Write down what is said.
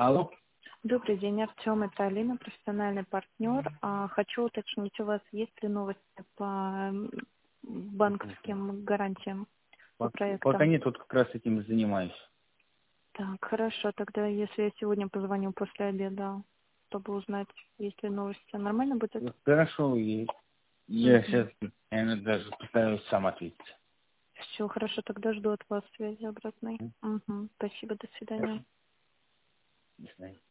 Алло. Добрый день, Артем, это Алина, профессиональный партнер. Хочу уточнить, у вас есть ли новости по банковским гарантиям по Пока проектам? нет, вот как раз этим занимаюсь. Так, хорошо, тогда если я сегодня позвоню после обеда, чтобы узнать, есть ли новости, нормально будет? Хорошо, и я Угу. сейчас, наверное, даже постараюсь сам ответить. Все, хорошо, тогда жду от вас связи обратной. Угу. Спасибо, до свидания. Хорошо. До свидания.